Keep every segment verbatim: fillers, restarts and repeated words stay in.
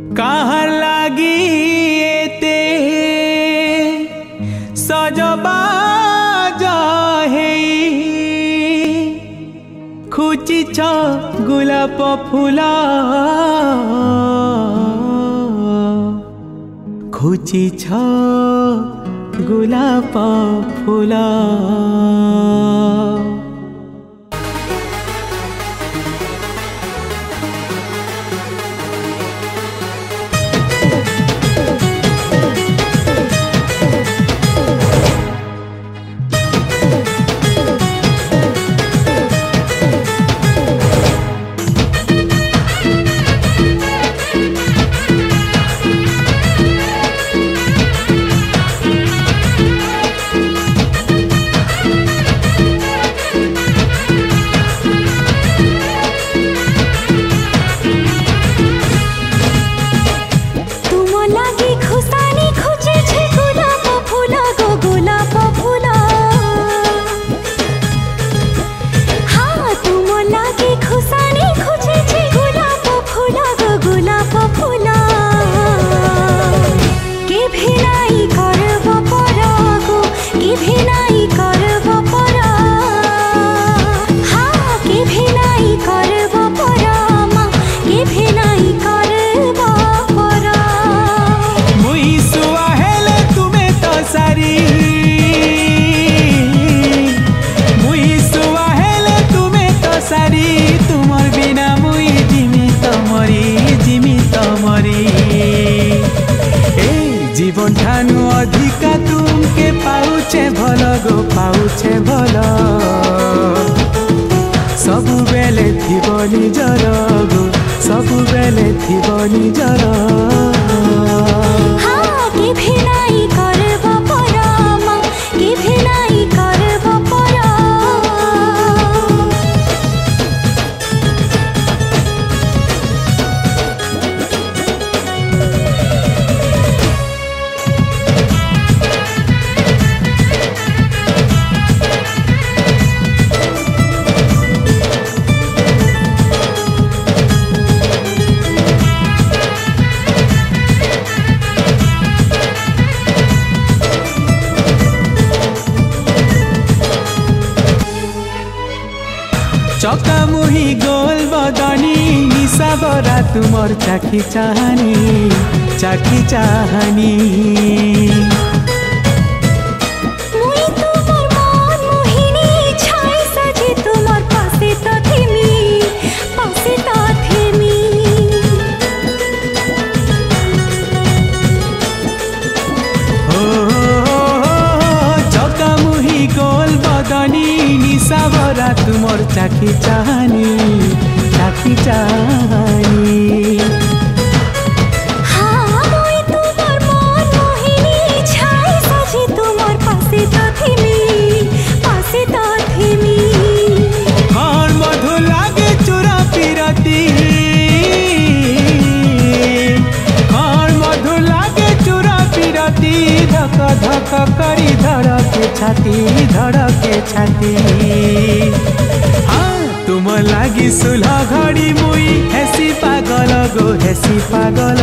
कहाँ लागी एते सजबा हे खुची छ गुलाप फूला खुची छ गुलाप फूला। जीवन ठानु अधिका तुमके पाउछे भल गो पाउछे भल सबु बेले थिबो निजर गो सबु बेले थिबो निजर। हाँ के भिनाई करब पराम के भिनाई करब परा चकामुही गोल बदनी निशा बरा तुमर चाखी चाहनी चाखी चाहनी मुई तुमर मन मोहिनी छाई सजी तुमर पासे त थिमी पासे त थिमी ओ चकामुही गोल बदनी निशा बरा तुमर चाखी चाहनी चाखी चाहनी। हाँ मुई तुमर मन मोहिनी छाई सजी तुमर पासे त थिमी पासे त थिमी और मधु लागे चुरा पिरती और मधु लागे चुरा पिरती धक धक करी धड़के छाती धड़के छाती। तुम लागी सुलह घड़ी मुई हेसी पागल गो हेसी पागल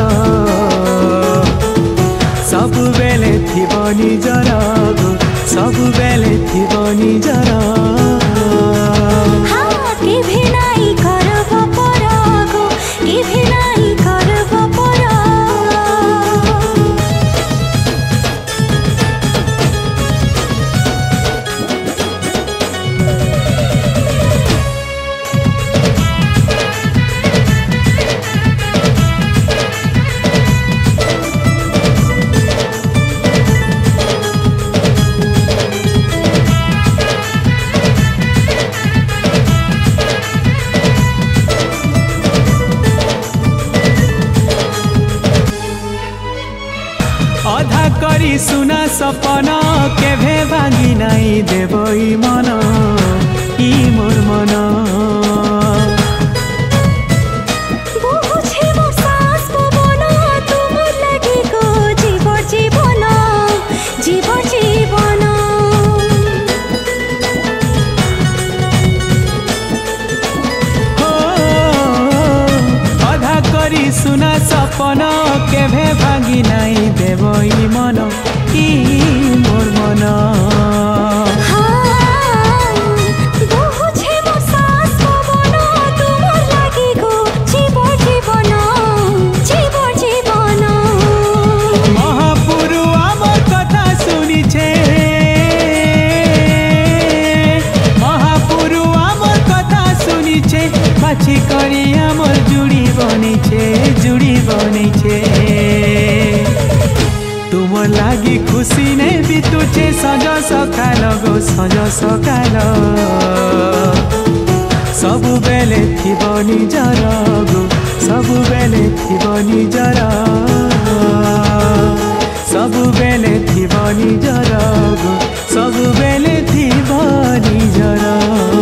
सबु बेले थिबो निजर गो सबु बेले थिबो निजर। हाँ के भिनाई करब परा गो के भिनाई करब परा अधा करी सुना सपना केभे भांगी नाई देबो ई मन ई मोर मन बुझे मोर सास पवन तुमर लागि गो जीव जीवन जीव जीवन हो अधा करी सुना सपन केभे भांगी नाई देव ई मन ई मोर मन बाछी करी आमर जुड़ी बनी छे जुड़ी बनी छे तुमर लागी खुशी ने बितुचे सज सकाल गो सज सकाल सबु बेले थिब निजर गो सबु बेले थिब निजर सबु बेले थिब निजर गो सबु बेले थिब निजर।